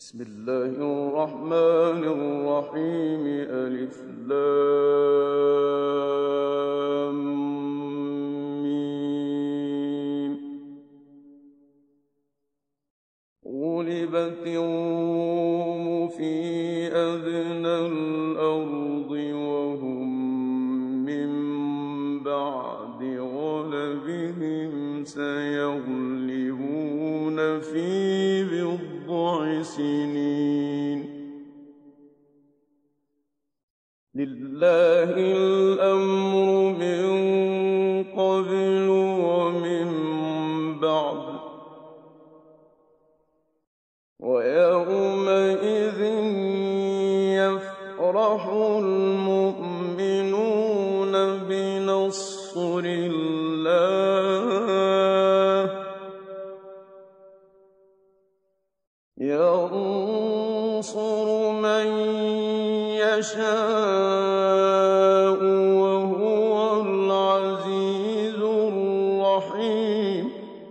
بسم الله الرحمن الرحيم. ألف لام ميم. غلبت الروم في أدنى الأرض وهم من بعد غلبهم سيغلبون في بضع سنين. لله الأمر من قبل ومن بعد ويومئذ يفرح المؤمنون بنصر الله ينصر من يشاء وهو العزيز الرحيم.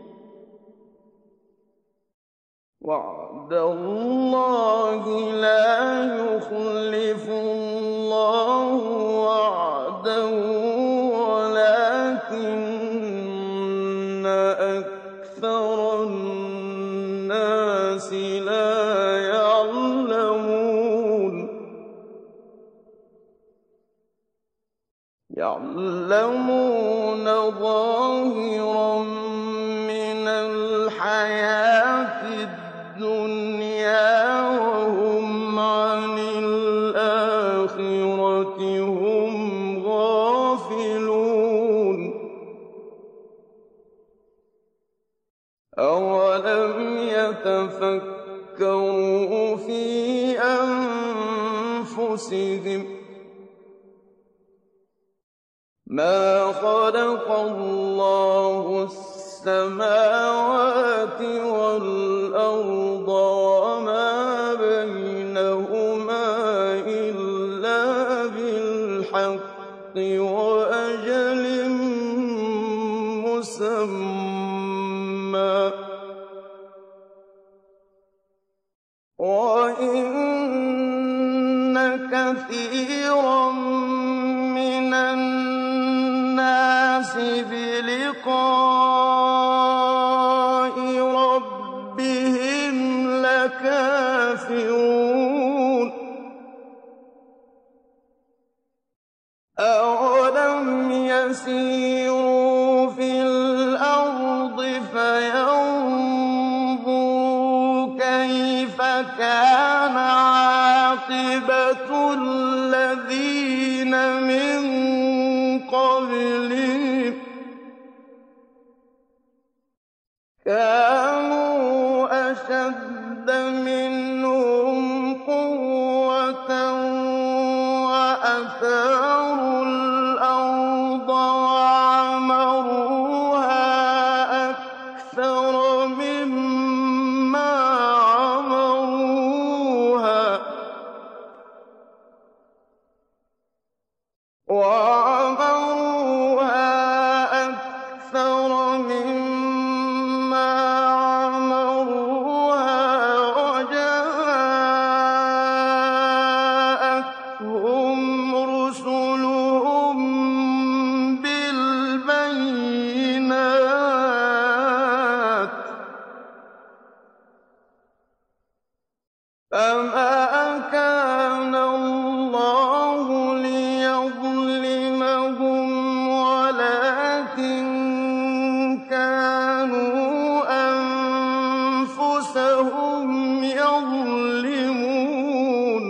وعد الله لا يخلف الله وعده ولكن أكثر الناس لا يعلمون ظاهرا من الحياة الدنيا وهم عن الآخرة هم غافلون. أولم يتفكروا في أنفسهم ما خلق الله السماوات والأرض وما بينهما إلا بالحق وأجل مسمى وإن كثيرا من الناس بلقاء ربهم لكافرون. أولم يسيروا في الأرض فينظروا كيف كان عاقبة الذين من قبلهم كانوا أشد منهم قوة وأثاروا الأرض وعمروها أكثر مما عمروها وجاءتهم رسلهم بالبينات فما كان الله ليظلمهم ولكن كانوا أنفسهم يظلمون.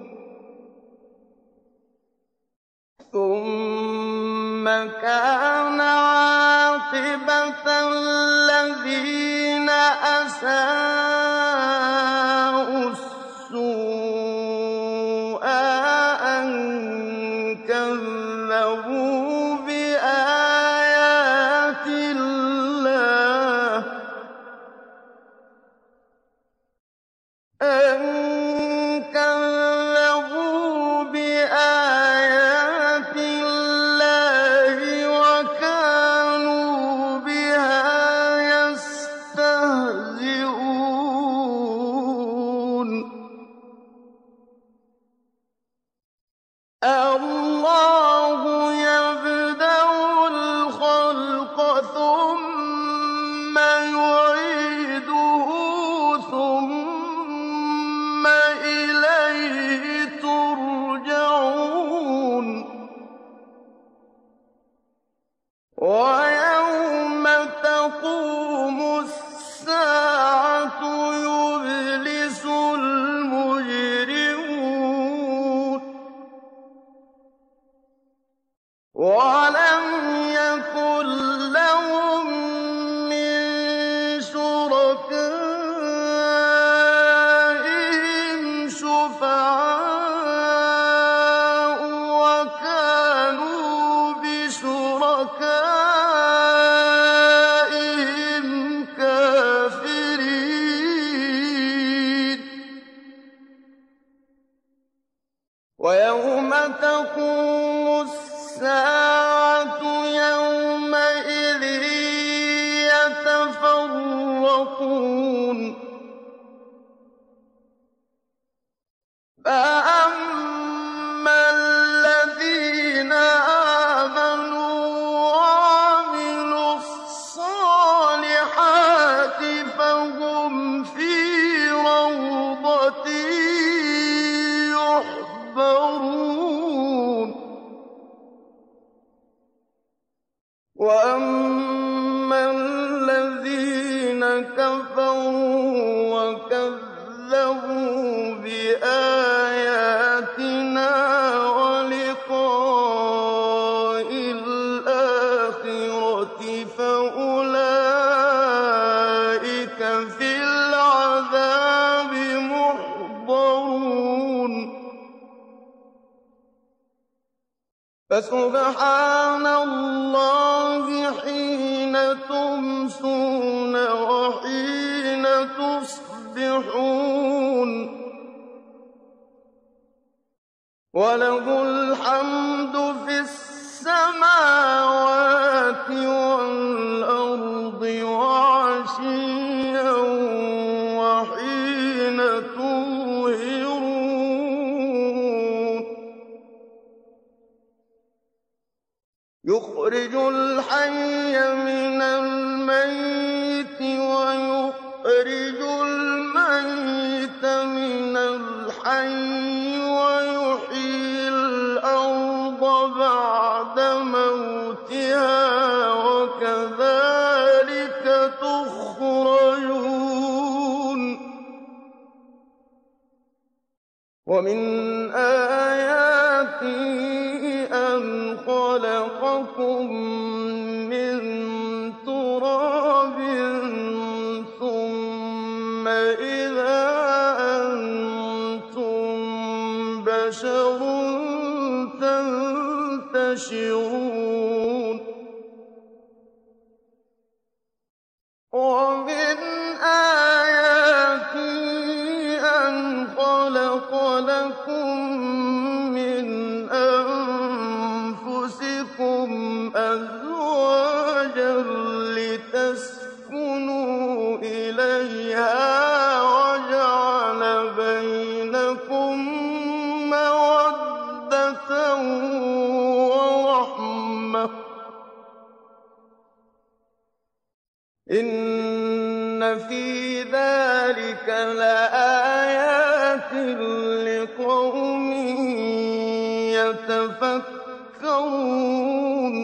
ثم كان عاقبة الذين أساءوا السوء أن كذبوا بآيات الله وكانوا بها يستهزئون. وَيَوْمَ تَقُومُ السَّاعَةُ يَوْمَئِذٍ يَتَفَرَّقُونَ فَأَمَّا الَّذِينَ آمَنُوا وَعَمِلُوا الصَّالِحَاتِ فَهُمْ فِي رَوْضَةٍ يُحْبَرُونَ وَأَمَّا الَّذِينَ كَفَرُوا وَكَذَّبُوا بِآيَاتِنَا وَلِقَاءِ الْآخِرَةِ فَأُولَٰئِكَ فِي الْعَذَابِ مُحْضَرُونَ فَسُبْحَانَ اللَّهِ حِينَ تُمْسُونَ وَحِينَ تُصْبِحُونَ وَلَهُ الْحَمْدُ فِي السَّمَاوَاتِ وَالْأَرْضِ وَعَشِيًّا وَحِينَ تُظْهِرُونَ يُخْرِجُ الْحَيَّ مِنَ الْمَيِّتِ وَيُخْرِجُ الْمَيِّتَ مِنَ الْحَيِّ وَيُحْيِي الْأَرْضَ بَعْدَ مَوْتِهَا وَكَذَٰلِكَ تُخْرَجُونَ وَمِنْ آيَاتِهِ أَنْ خَلَقَكُم مِّن تُرَابٍ ثُمَّ إِذَا أَنتُم بَشَرٌ تَنتَشِرُونَ وَمِنْ آيَاتِهِ أَنْ خَلَقَ لَكُم مِّنْ أَنفُسِكُمْ أَزْوَاجًا لِّتَسْكُنُوا إِلَيْهَا وَجَعَلَ بَيْنَكُم مَّوَدَّةً وَرَحْمَةً ۚ إِنَّ فِي ذَٰلِكَ لَآيَاتٍ لِّقَوْمٍ يَتَفَكَّرُونَ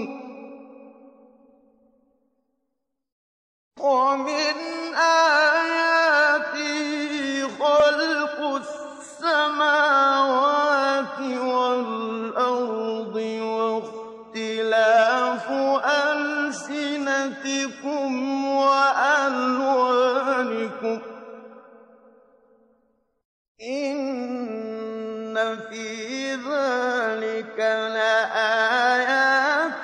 وَمِنْ آيَاتِهِ خَلْقُ السَّمَاوَاتِ وَالْأَرْضِ وَاخْتِلَافُ أَلْسِنَتِكُمْ وَأَلْوَانِكُمْ ۚ إِنَّ فِي ذَٰلِكَ لَآيَاتٍ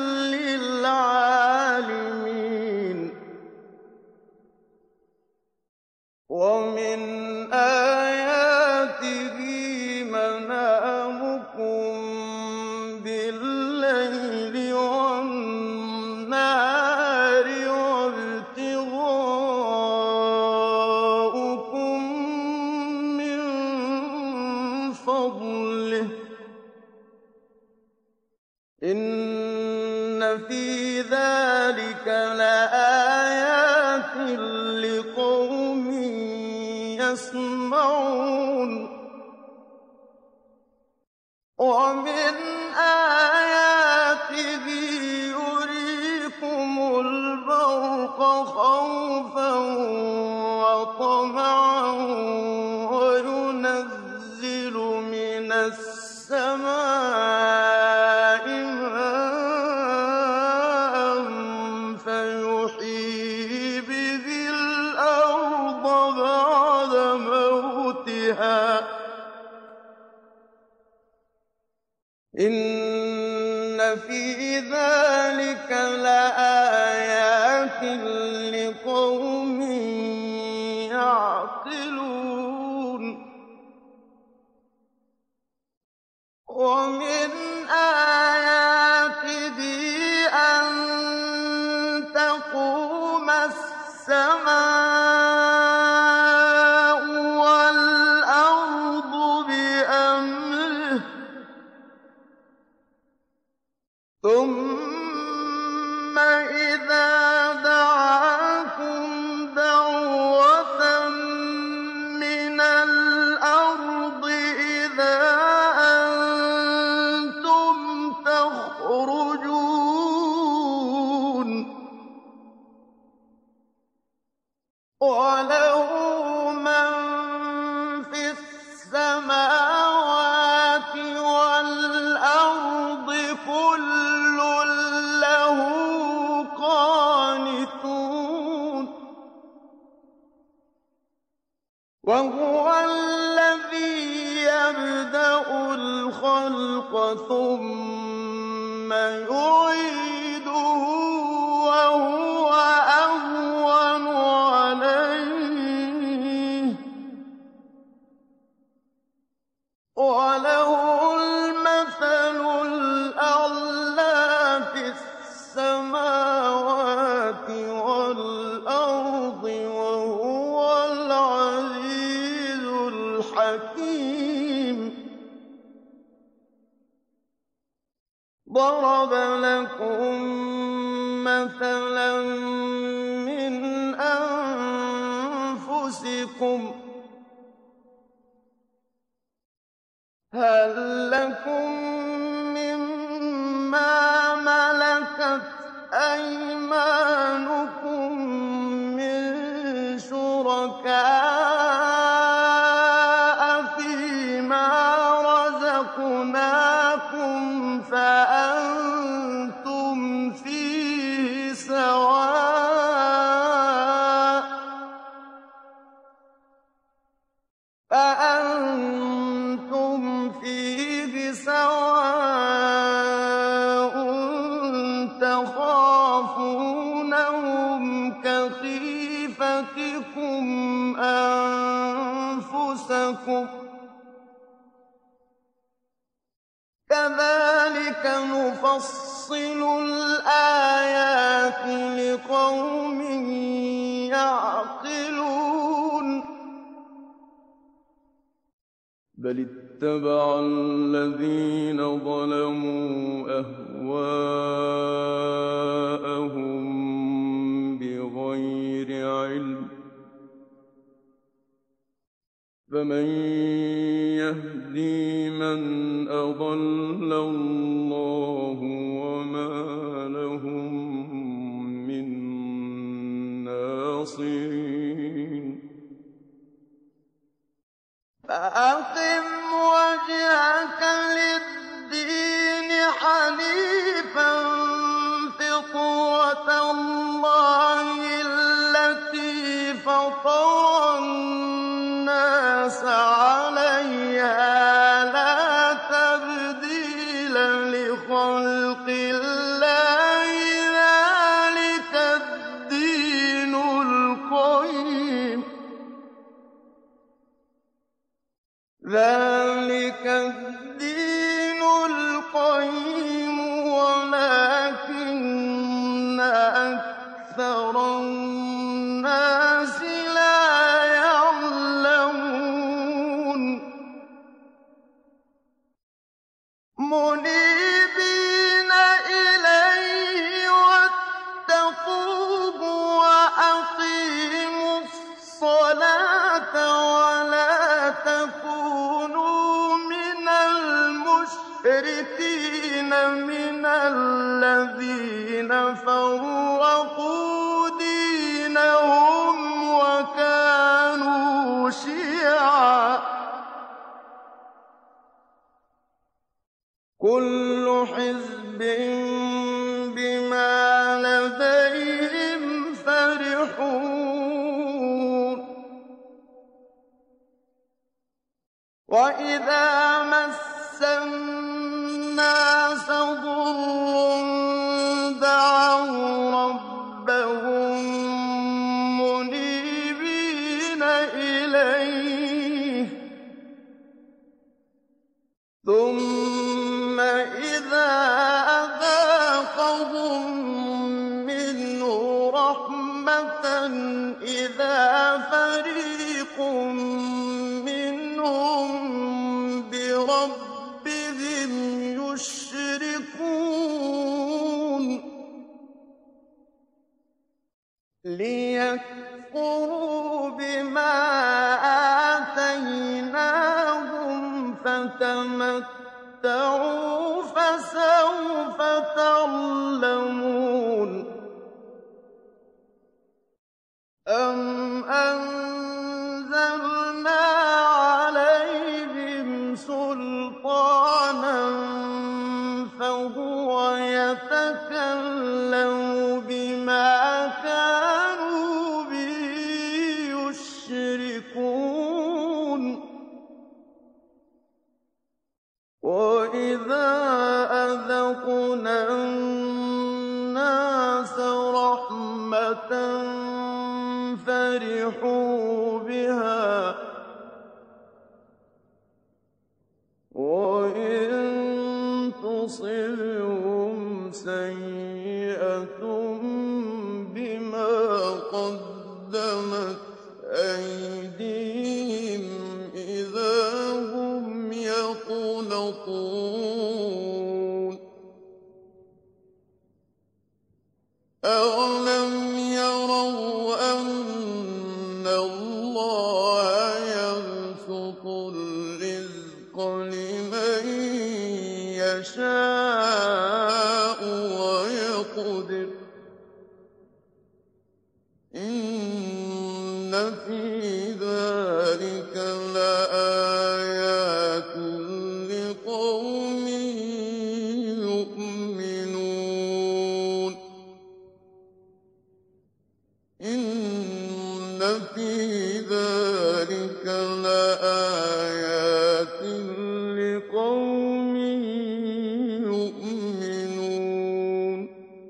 لِّلْعَالِمِينَ وَمِنْ آيَاتِهِ مَنَامُكُم بِاللَّيْلِ وَالنَّهَارِ وَابْتِغَاؤُكُم مِّن فَضْلِهِ ۚ إِنَّ فِي ذَٰلِكَ لَآيَاتٍ لِّقَوْمٍ يَسْمَعُونَ وَمِنْ آيَاتِهِ يُرِيكُمُ الْبَرْقَ خَوْفًا وَطَمَعًا وَيُنَزِّلُ مِنَ السَّمَاءِ مَاءً فَيُحْيِي بِهِ الْأَرْضَ بَعْدَ مَوْتِهَا ۚ إِنَّ فِي ذَٰلِكَ لَآيَاتٍ لِّقَوْمٍ يَعْقِلُونَ وَمِنْ آيَاتِهِ أَن تَقُومَ السَّمَاءُ وَالْأَرْضُ بِأَمْرِهِ ثُمَّ إِذَا دَعَاكُمْ دَعْوَةً مِّنَ الْأَرْضِ إِذَا أَنتُمْ تَخْرُجُونَ وَلَهُ مَن فِي السَّمَاوَاتِ وَالْأَرْضِ كُلٌّ لَّهُ قَانِتُونَ وَهُوَ الَّذِي يَبْدَأُ الْخَلْقَ ثُمَّ يُعِيدُهُ وَهُوَ أَهْوَنُ عَلَيْهِ وَلَهُ الْمَثَلُ الْأَعْلَىٰ فِي السَّمَاوَاتِ وَالْأَرْضِ وَهُوَ الْعَزِيزُ الْحَكِيمُ ضَرَبَ لَكُم مَّثَلًا مِّنْ أَنفُسِكُمْ ۖ هَل لَّكُم مِّمَّا مَلَكَتْ أَيْمَانُكُم مِّن شُرَكَاءَ فِيمَا رَزَقْنَاكُمْ فَأَنتُمْ فِيهِ سَوَاءٌ تَخَافُونَهُمْ كَخِيفَتِكُمْ أَنفُسَكُمْ ۚ كَذَٰلِكَ نُفَصِّلُ الْآيَاتِ لِقَوْمٍ يَعْقِلُونَ بَلِ اتَّبَعَ الَّذِينَ ظَلَمُوا أَهْوَاءَهُم بِغَيْرِ عِلْمٍ ۖ فَمَن يَهْدِي مَنْ أَضَلَّ اللَّهُ وَمَا لَهُم مِّن نَّاصِرِينَ فَأَقِمْ وَجْهَكَ لِلدِّينِ حَنِيفًا فِطْرَتَ اللَّهِ الَّتِي فَطَرَ النَّاسَ عَلَيْهَا لَا تَبْدِيلَ لِخَلْقِ اللَّهِ ۚ ذَٰلِكَ الدِّينُ الْقَيِّمُ وَلَٰكِنَّ أَكْثَرَ النَّاسِ لَا يَعْلَمُونَ مُنِيبِينَ إِلَيْهِ وَاتَّقُوهُ وَأَقِيمُوا الصَّلَاةَ وَلَا تَكُونُوا مِنَ الْمُشْرِكِينَ مِنَ الَّذِينَ فَرَّقُوا دِينَهُمْ وَكَانُوا شِيَعًا ۖ كُلُّ حِزْبٍ بِمَا لَدَيْهِمْ فَرِحُونَ وَإِذَا مَسَّ النَّاسَ ضُرٌّ دَعَوْا رَبَّهُم مُّنِيبِينَ إِلَيْهِ ثُمَّ وَإِذَا أَذَاقَهُم مِّنْهُ رَحْمَةً إِذَا فَرِيقٌ مِّنْهُم بِرَبِّهِمْ يُشْرِكُونَ لِيَكْفُرُوا بِمَا آتَيْنَاهُمْ فَتَمَتَّعُوا فَسَوْفَ تَعْلَمُونَ أَمْ أَنزَلْنَا عَلَيْهِمْ سُلْطَانًا فَهُوَ يَتَكَلَّمُ بِمَا كَانُوا بِهِ يُشْرِكُونَ وَإِذَا أَذَقْنَا النَّاسَ رَحْمَةً فَرِحُوا بِهَا وَإِن تُصِبْهُمْ سَيِّئَةٌ بِمَا قَدَّمَتْ أَيْدِيهِمْ إِذَا هُمْ يَقْنَطُونَ أَوَلَمْ يَرَوْا أَنَّ اللَّهَ يَبْسُطُ الرِّزْقَ لِمَن يَشَاءُ وَيَقْدِرُ ۚ إِنَّ فِي ذَٰلِكَ لَآيَاتٍ لِّقَوْمٍ يُؤْمِنُونَ إِنَّ فِي ذَٰلِكَ لَآيَاتٍ لِّقَوْمٍ يُؤْمِنُونَ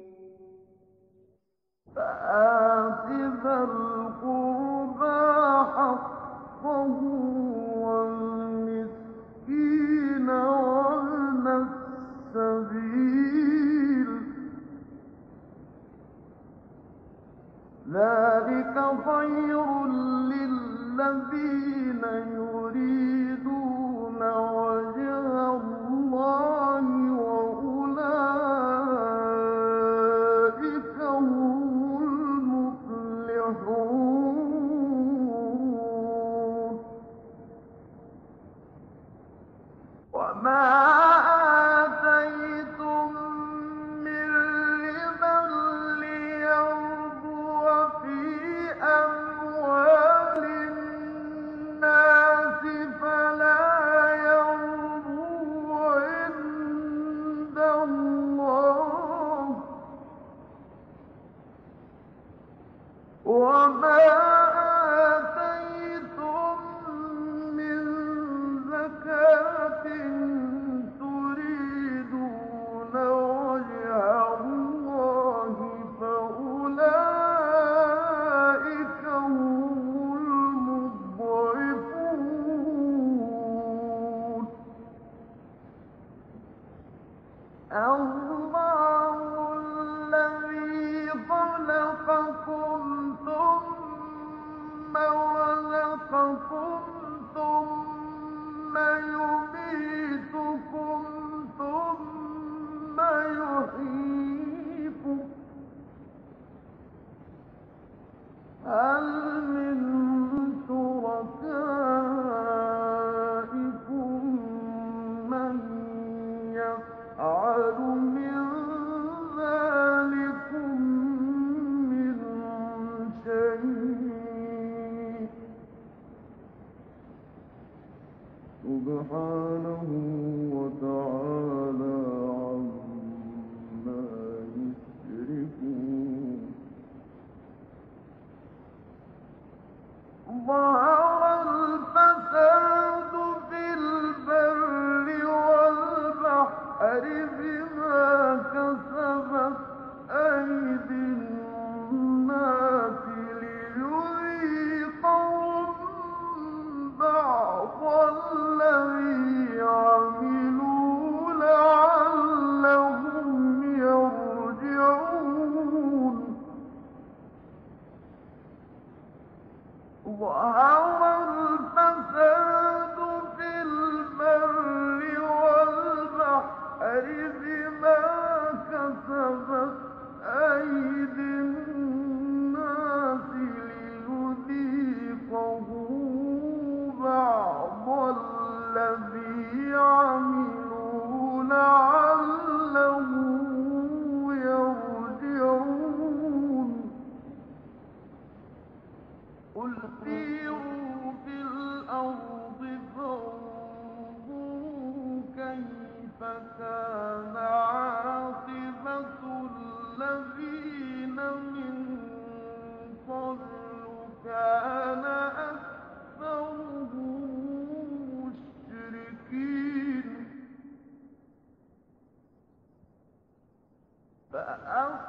فَآتِ ذَا الْقُرْبَىٰ حَقَّهُ وَالْمِسْكِينَ وَابْنَ السَّبِيلِ ۚ ذَٰلِكَ خَيْرٌ لِّلَّذِينَ يُرِيدُونَ وَجْهَ اللَّهِ ۖ وَأُولَٰئِكَ هُمُ الْمُفْلِحُونَ وَمَا آتَيْتُم مِّن رِّبًا لِّيَرْبُوَ فِي أَمْوَالِ النَّاسِ فَلَا يَرْبُو عِندَ اللَّهِ ۖ وَمَا آتَيْتُم مِّن زَكَاةٍ تُرِيدُونَ وَجْهَ اللَّهِ فَأُولَٰئِكَ هُمُ الْمُضْعِفُونَ اللَّهُ الَّذِي خَلَقَكُمْ ثُمَّ رَزَقَكُمْ ثُمَّ يُمِيتُكُمْ ثُمَّ يُحْيِيكُمْ ۖ هَلْ مِن شُرَكَائِكُم مَّن يَفْعَلُ مِن ذَٰلِكُم مِّن شَيْءٍ ۚ سُبْحَانَهُ وَتَعَالَىٰ عَمَّا يُشْرِكُونَ ظَهَرَ الْفَسَادُ فِي الْبَرِّ وَالْبَحْرِ بِمَا كَسَبَتْ أَيْدِي النَّاسِ لِيُذِيقَهُم بَعْضَ الَّذِي عَمِلُوا لَعَلَّهُمْ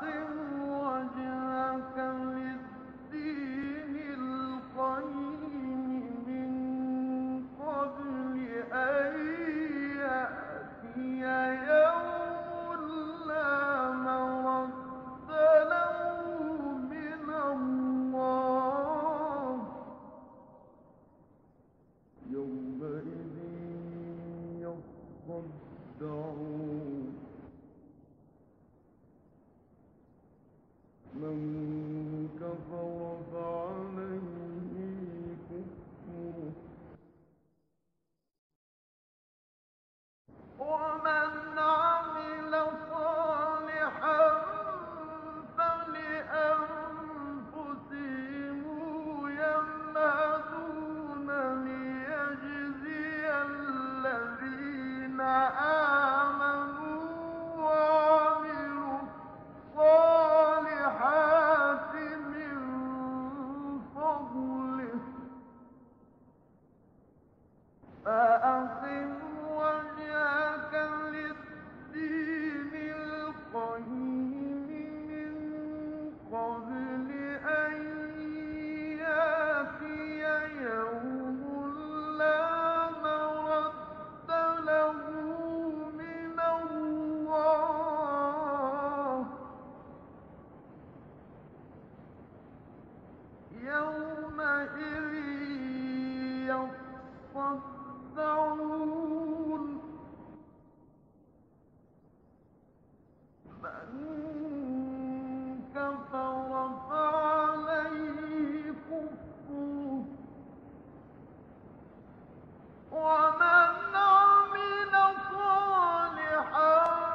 وجهك للدين القيم من قبل أن يأتي يوم لا مرد له من الله يومئذ يصدعون من كفر فعليه كفره ومن عمل صالحا فلأنفسهم يمهدون ليجزي الذين آمنوا وعملوا الصالحات من فضله فأقم وجهك للدين القيم من قبل أن يأتي يوم لا مرد له من الله يومئذ يصدعون من كفر فعليه كفره ومن عمل صالحا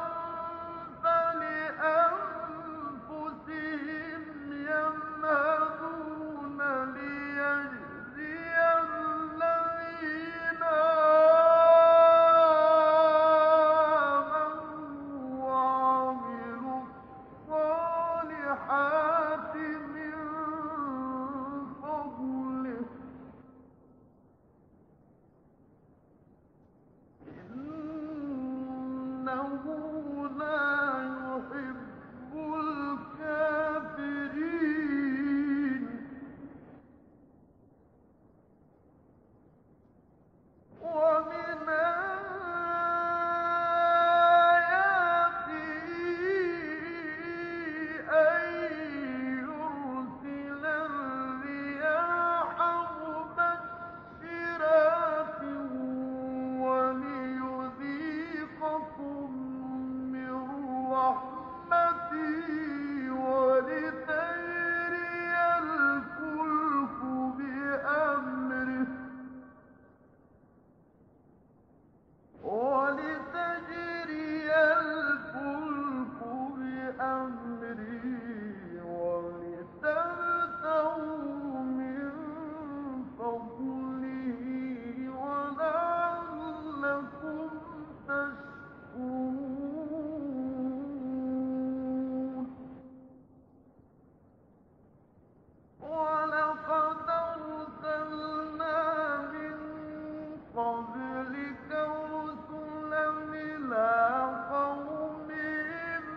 فلأنفسهم يمهدون ليجزي الذين آمنوا وعملوا الصالحات من فضله إنه لا يحب الكافرين ومن آياته أن يرسل الرياح مبشرات وليذيقكم من رحمته ولتجري الفلك بأمره ولتبتغوا من فضله ولعلكم تشكرون ولقد أرسلنا من قبلك رسلا إلى قومهم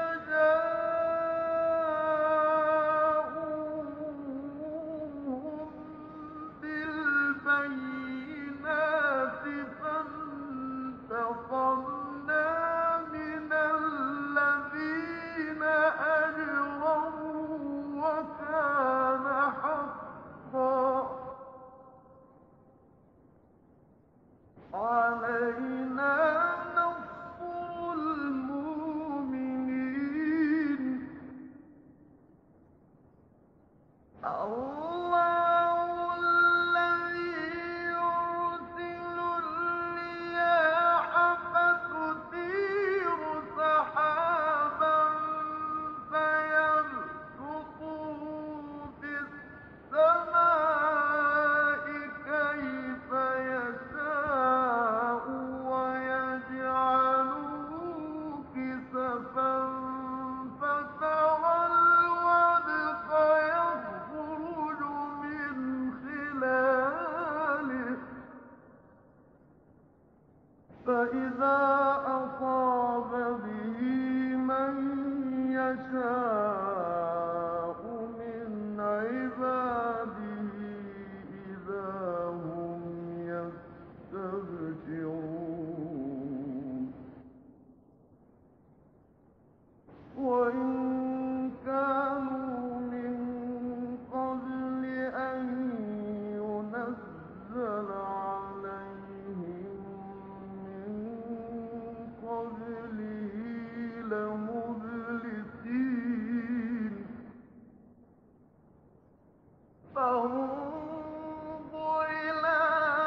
فجاءوهم بالبينات فانتقمنا من الذين أجرموا وكان حقا علينا نصر المؤمنين الله الذي يرسل الرياح فتثير سحابا فيبسطه في السماء كيف يشاء ويجعله كسفا فترى الودق يخرج من خلاله فإذا أصاب به من يَشَاءُ مِنْ عِبَادِهِ إِذَا هُمْ يَسْتَبْشِرُونَ وَإِن كَانُوا مِن قَبْلِ أَن يُنَزَّلَ عَلَيْهِم مِّن قَبْلِهِ لَمُبْلِسِينَ فَانظُرْ إِلَىٰ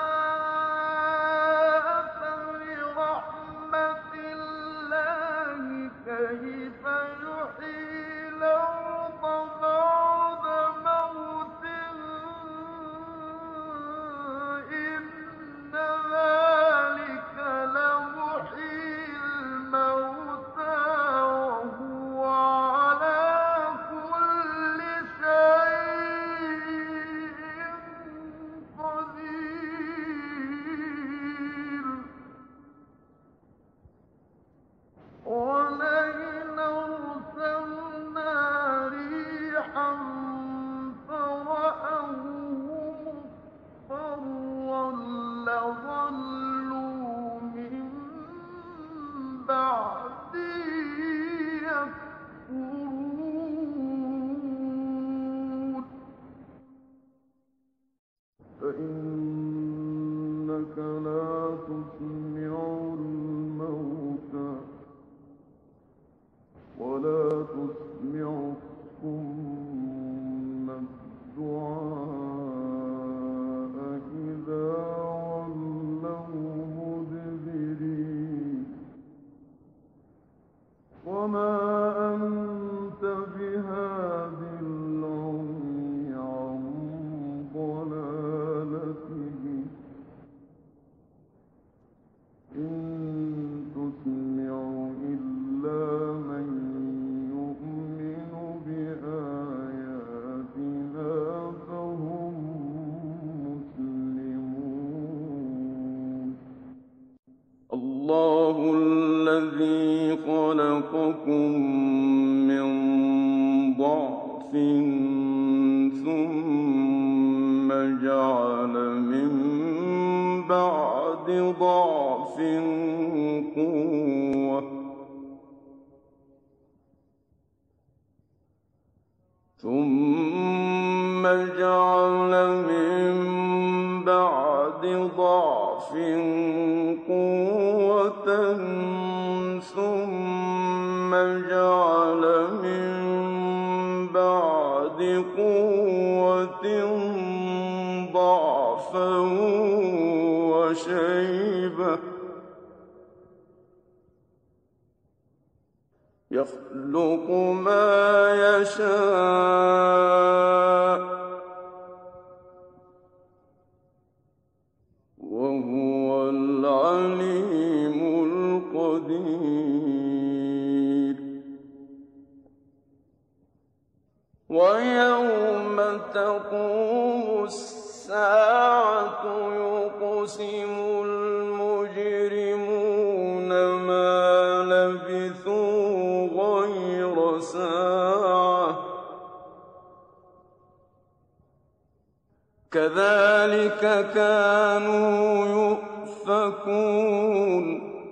آثَرِ رَحْمَتِ اللَّهِ كَيْفَ يُحْيِي الْأَرْضَ بَعْدَ مَوْتِهَا ۚ إِنَّ ذَٰلِكَ لَمُحْيِي الْمَوْتَىٰ وَهُوَ عَلَىٰ كُلِّ شَيْءٍ قَدِيرٌ وَلَئِنْ أَرْسَلْنَا رِيحًا فَرَأَوْهُ مُصْفَرًّا لَّظَلُّوا مِن بَعْدِهِ يَكْفُرُونَ فَإِنَّكَ لَا تُسْمِعُ الْمَوْتَىٰ وَلَا تُسْمِعُ الصُّمَّ الدُّعَاءَ إِذَا وَلَّوْا مُدْبِرِينَ وَمَا أَنتَ بِهَادِ الْعُمْيِ عَن ضَلَالَتِهِمْ ۖ إِن تُسْمِعُ إِلَّا مَن يُؤْمِنُ بِآيَاتِنَا فَهُم مُّسْلِمُونَ اللَّهُ الَّذِي خَلَقَكُم مِّن ضَعْفٍ ثُمَّ جَعَلَ مِن بَعْدِ ضَعْفٍ قُوَّةً ثُمَّ جَعَلَ مِن بَعْدِ ضَعْفٍ قُوَّةً ثُمَّ جَعَلَ مِن بَعْدِ قُوَّةٍ ضَعْفًا وَشَيْبَةً ۚ يَخْلُقُ مَا يَشَاءُ ۚ وَهُوَ الْعَلِيمُ الْقَدِيرُ وَيَوْمَ تَقُومُ السَّاعَةُ يُقْسِمُ الْمُجْرِمُونَ مَا لَبِثُوا غَيْرَ سَاعَةٍ ۚ كَذَٰلِكَ كَانُوا يُؤْفَكُونَ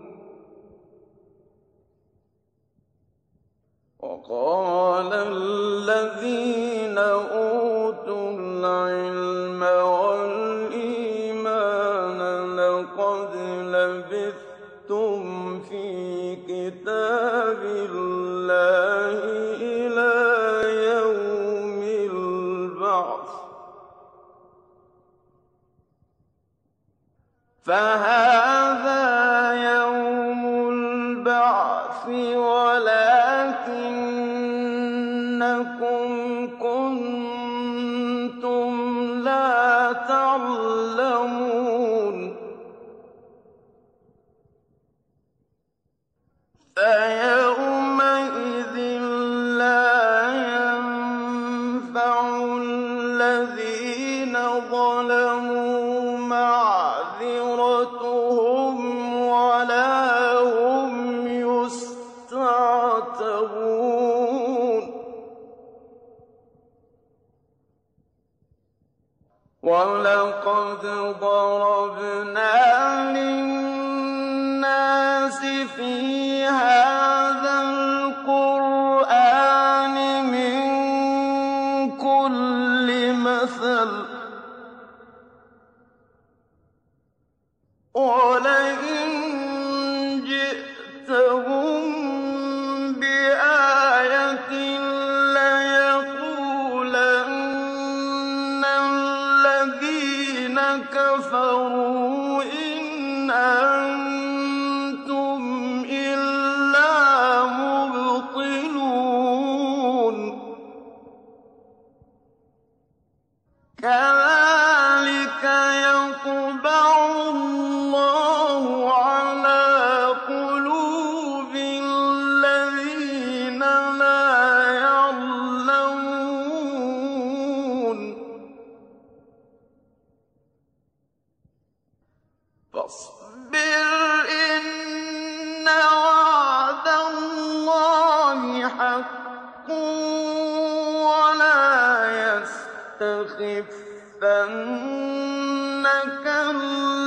وَقَالَ الَّذِينَ أُوتُوا الْعِلْمَ وَالْإِيمَانَ لَقَدْ لَبِثْتُمْ فِي كِتَابِ اللَّهِ إِلَىٰ يَوْمِ الْبَعْثِ ۖ فَهَٰذَا يَوْمُ الْبَعْثِ وَلَٰكِنَّكُمْ كُنتُمْ لَا تَعْلَمُونَ فَيَوْمَئِذٍ لَّا يَنفَعُ الَّذِينَ ظَلَمُوا مَعْذِرَتُهُمْ وَلَا هُمْ يُسْتَعْتَبُونَ وَلَقَدْ ضَرَبْنَا لِلنَّاسِ فِي هَٰذَا الْقُرْآنِ مِن كُلِّ مَثَلٍ ۚ وَلَئِن جِئْتَهُم بِآيَةٍ لَّيَقُولَنَّ الَّذِينَ كَفَرُوا إِنْ أَنتُمْ إِلَّا مُبْطِلُونَ كَذَٰلِكَ يَطْبَعُ اللَّهُ عَلَىٰ قُلُوبِ الَّذِينَ لَا يَعْلَمُونَ فَاصْبِرْ إِنَّ وَعْدَ اللَّهِ حَقٌّ وَلَا يَسْتَخِفَّنَّكَ